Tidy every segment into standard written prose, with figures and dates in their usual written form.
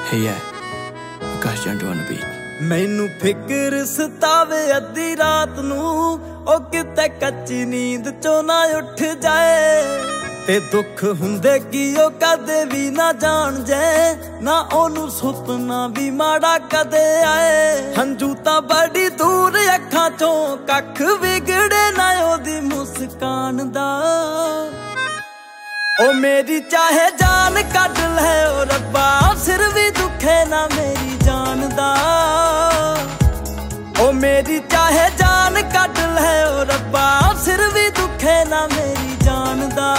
Hey yeah, Akash Jantu on the beat. ਮੈਨੂੰ ਫਿਕਰ ਸਤਾਵੇ ਅੱਧੀ ਰਾਤ ਨੂੰ ਉਹ ਕਿਤੇ ਕੱਚੀ ਨੀਂਦ ਚੋਂ ਨਾ ਉੱਠ ਜਾਏ ਤੇ ਦੁੱਖ ਹੁੰਦੇ ਕੀ ਉਹ ਕਦੇ ਵੀ ਨਾ ਜਾਣ ਜੇ ਨਾ ਉਹਨੂੰ ਸੁਪਨਾ ਵੀ ਮਾੜਾ ਕਦੇ ਆਏ ਹੰਝੂ ਤਾਂ ਬੜੀ ਦੂਰ ਅੱਖਾਂ ਚੋਂ ਕੱਖ ਵਿਗੜੇ ਨਾ ਉਹਦੀ ਮੁਸਕਾਨ ਦਾ ਉਹ ਮੇਰੀ ਚਾਹੇ ਜਾਨ ਕੱਢ ਲੈ ਉਹ ਰੱਬਾ ਸਿਰ ਵੀ ਦੁਖੇ ਨਾ ਮੇਰੀ ਜਾਨ ਦਾ ਉਹ ਮੇਰੀ ਚਾਹੇ ਜਾਨ ਕੱਢ ਲੈ ਉਹ ਰੱਬਾ ਸਿਰ ਵੀ ਦੁਖੇ ਨਾ ਮੇਰੀ ਜਾਨ ਦਾ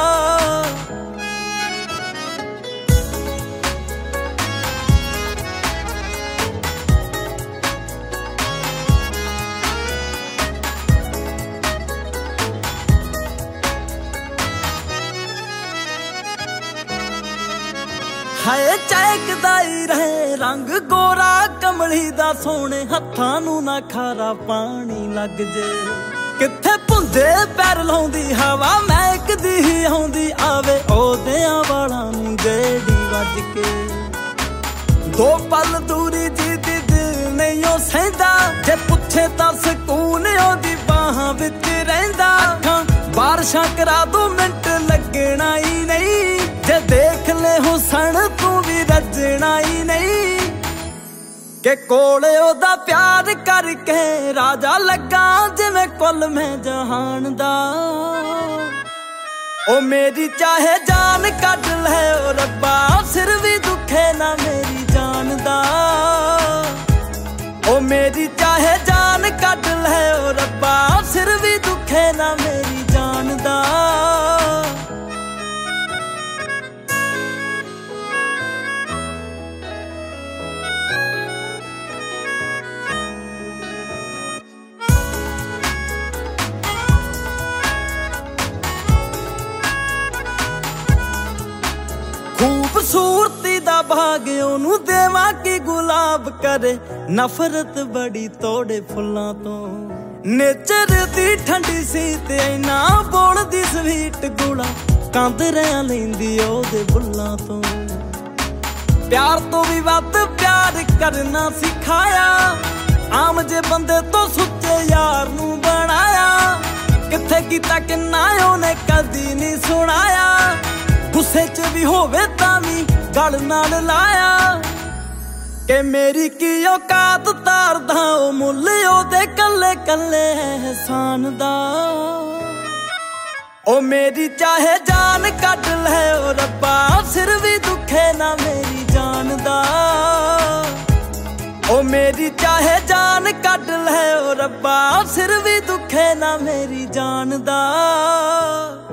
ਹਾਏ ਚਹਿਕਦਾ ਹੀ ਰਹੇ ਰੰਗ ਗੋਰਾ ਕਮਲੀ ਦਾ ਸੋਹਣੇ ਹੱਥਾਂ ਨੂੰ ਨਾ ਖਾਰਾ ਪਾਣੀ ਲੱਗ ਜੇ ਕਿੱਥੇ ਭੁੰਦੇ ਪੈਰ ਲਾਉਂਦੀ ਹਵਾ ਮਹਿਕਦੀ ਹੀ ਆਉਂਦੀ ਆਵੇ ਉਹਦਿਆਂ ਵਾਲਾਂ ਨੂੰ ਜਿਹੜੀ ਵੱਜ ਕੇ ਦੋ ਪਲ ਦੂਰੀ ਜੀ ਦੀ ਦਿਲ ਨਹੀਂ ਉਹ ਸਹਿੰਦਾ ਜੇ ਪੁੱਛੇ ਤਾਂ ਸਕੂਨ ਉਹਦੀ ਬਾਹਾਂ ਵਿੱਚ ਰਹਿੰਦਾ ਅੱਖਾਂ ਬਾਰਿਸ਼ਾਂ ਕਰਾ ਦੋ ਮਿੰਟ ਲੱਗਣਾ ਹੀ ਨਹੀਂ ਜੇ ਦੇਖ ਲੈ ਹੁਸਨ ਤੂੰ ਵੀ ਰੱਜਣਾ ਹੀ ਨਹੀਂ ਕਿ ਕੋਲੇ ਉਹਦਾ ਪਿਆਰ ਕਰਕੇ ਰਾਜਾ ਲੱਗਾ ਜਿਵੇਂ ਕੁੱਲ ਮੈਂ ਜਹਾਨ ਦਾ ਉਹ ਮੇਰੀ ਚਾਹੇ ਜਾਨ ਕੱਢ ਲੈ ਉਹ ਰੱਬਾ ਸਿਰ ਵੀ ਦੁਖੇ ਨਾ ਮੇਰੀ ਜਾਨ ਦਾ ਉਹ ਮੇਰੀ ਚਾਹੇ ਜਾਨ ਕੱਢ ਲੈ ਉਹ ਰੱਬਾ ਸਿਰ ਵੀ ਦੁਖੇ ਨਾ ਮੇਰੀ ਜਾਨ ਦਾ ਖੂਬਸੂਰਤੀ ਦਾ ਭਾਗ ਉਹਨੂੰ ਦੇਵਾਂ ਕਿ ਗੁਲਾਬ ਕਰੇ ਨਫ਼ਰਤ ਬੜੀ ਤੋੜੇ ਫੁੱਲਾਂ ਤੋਂ ਨੇਚਰ ਦੀ ਠੰਡੀ ਸੀ ਤੇ ਇੰਨਾ ਬੋਲਦੀ ਸਵੀਟ ਗੁਲਾ ਕੰਦ ਰਿਆਂ ਲੈਂਦੀ ਉਹਦੇ ਬੁੱਲਾਂ ਤੋਂ ਪਿਆਰ ਤੋਂ ਵੀ ਵੱਧ ਪਿਆਰ ਕਰਨਾ ਸਿਖਾਇਆ ਆਮ ਜੇ ਬੰਦੇ ਤੋਂ ਸੁੱਚੇ ਯਾਰ ਨੂੰ ਬਣਾਇਆ ਕਿੱਥੇ ਕੀਤਾ ਕਿੰਨਾ ਉਹਨੇ ਕਦੀ ਨਹੀਂ ਸੁਣਾਇਆ ਗੁੱਸੇ ਚ ਵੀ ਹੋਵੇ ਤਾਂ ਵੀ ਗਲ ਨਾਲ ਲਾਇਆ ਕਿ ਮੇਰੀ ਕੀ ਔਕਾਤ ਤਾਰਦਾ ਉਹ ਮੁੱਲ ਉਹਦੇ ਕੱਲੇ ਕੱਲੇ ਅਹਿਸਾਨ ਦਾ ਉਹ ਮੇਰੀ ਚਾਹੇ ਜਾਨ ਕੱਢ ਲੈ ਉਹ ਰੱਬਾ ਸਿਰ ਵੀ ਦੁਖੇ ਨਾ ਮੇਰੀ ਜਾਨ ਦਾ ਉਹ ਮੇਰੀ ਚਾਹੇ ਜਾਨ ਕੱਢ ਲੈ ਉਹ ਰੱਬਾ ਸਿਰ ਵੀ ਦੁਖੇ ਨਾ ਮੇਰੀ ਜਾਨ ਦਾ